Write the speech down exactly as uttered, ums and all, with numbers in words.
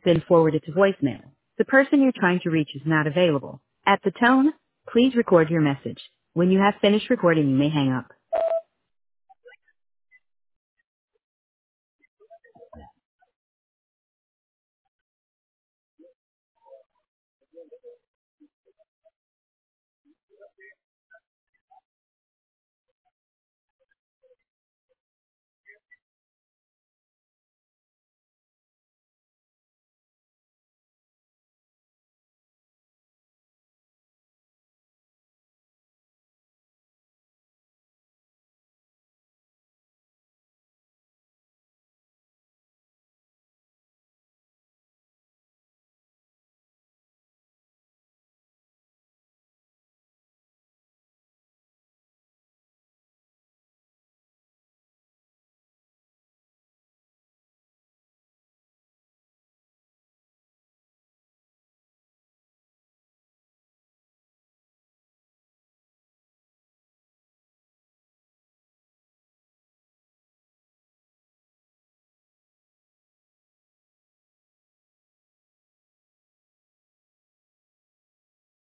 been forwarded to voicemail. The person you're trying to reach is not available. At the tone, please record your message. When you have finished recording, you may hang up.